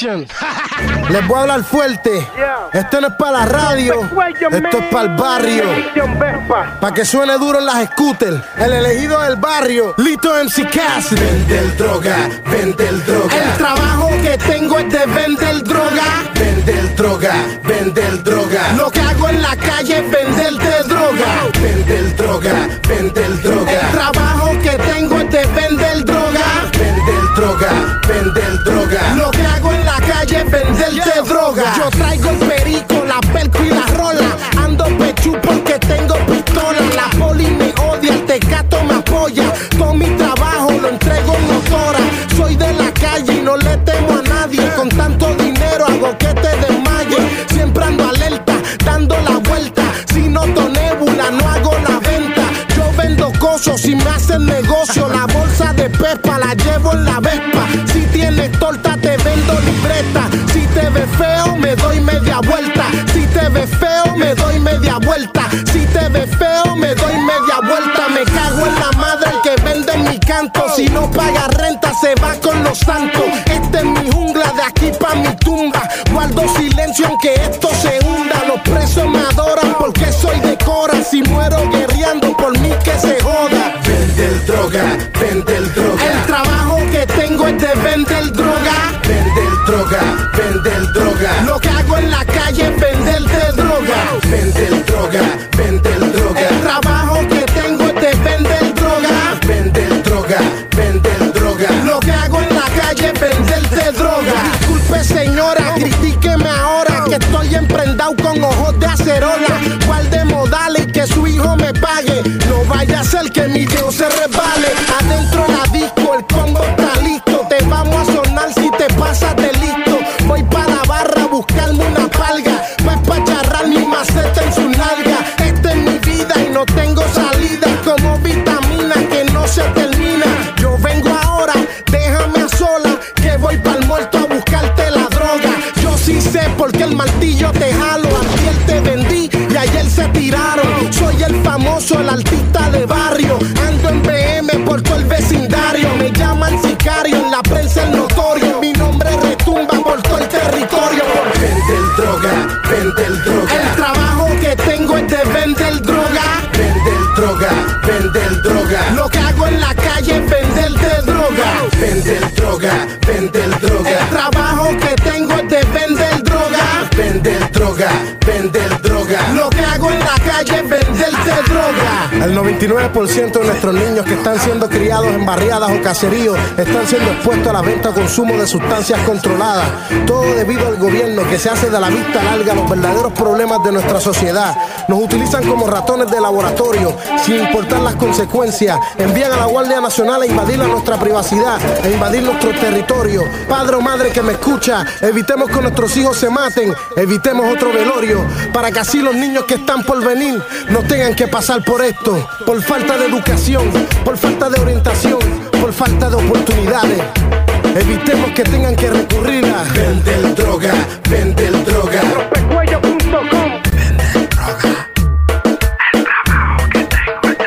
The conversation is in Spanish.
Nation. Les voy a hablar fuerte. Esto no es para la radio, esto es para el barrio. Para que suene duro en las scooters. El elegido del barrio, Lito MC Cassidy. Vender droga, vender droga. El trabajo que tengo es de vender droga. Vender droga, vender droga. Lo que hago en la calle es venderte droga. Vender droga, vender droga. El trabajo que tengo es de vender droga. Vender droga, vender droga. Lo que hago en la calle es venderte droga. Yo traigo el perico, la perco y la rola. Ando pechú porque tengo pistola. La poli me odia, el tecato me apoya. Todo mi trabajo lo entrego en motora. Soy de la calle y no le temo a nadie. Con tanto dinero hago que te desmaye. Siempre ando alerta, dando la vuelta. Si noto nébula, no hago la venta. Yo vendo cosas si me hacen negocio. La bolsa de Pepa la llevo en la Vespa. Si tienes torta te vendo libreta. Si te ves feo me doy media vuelta. Si te ves feo me doy media vuelta. Si te ves feo me doy media vuelta. Me cago en la madre el que vende mi canto. Si no paga renta se va con los santos. Esta es mi jungla, de aquí pa' mi tumba. Guardo silencio aunque esto se hunda. Los presos me adoran porque soy de Cora. Si muero guerreando por mí que se joda. Vender droga, vender droga. El trabajo que tengo es de vender droga. Vender droga, vender droga. Lo que hago en la calle es venderte droga. Vender droga, vender droga. El trabajo que tengo es de vender droga. Vender droga, vender droga. Lo que hago en la calle es venderte droga. Disculpe señora, critíqueme ahora que estoy emprendado con ojos de acerola. Guarde modales y que su hijo me pague. No vaya a ser que mi Dios se resbale. Adentro la disco, el combo está listo. Te vamos a sonar si te pasas de listo. Voy para la barra a buscarme una palga. Pues pa' charrar mi maceta en su nalga. Esta es mi vida y no tengo salida. Como vitamina que no se termina. Yo vengo ahora, déjame a sola. Que voy pa'l muerto a buscarte la droga. Yo sí sé porque el martillo te jalo. Ayer te vendí y ayer se tiraron. Soy el famoso, el artista de barrio. Ando en BM por todo el vecindario. Me llaman sicario, en la prensa el notorio. Mi nombre retumba por todo el territorio. Vender droga, vender droga. El trabajo que tengo es de vender droga. Vender droga, vender droga. Lo que hago en la calle es venderte droga. Vender droga, vender droga. El trabajo que tengo es de vender droga. Vender droga, vender droga. Lo que hago en la calle es venderte droga. El 99% de nuestros niños que están siendo criados en barriadas o caseríos están siendo expuestos a la venta o consumo de sustancias controladas. Todo debido al gobierno que se hace de la vista larga los verdaderos problemas de nuestra sociedad. Nos utilizan como ratones de laboratorio, sin importar las consecuencias. Envían a la Guardia Nacional a invadir nuestra privacidad, a invadir nuestro territorio. Padre o madre que me escucha, evitemos que nuestros hijos se maten, evitemos otro velorio, para que así los niños que están por venir no tengan que pasar por esto, por falta de educación, por falta de orientación, por falta de oportunidades. Evitemos que tengan que recurrir a vender droga, vender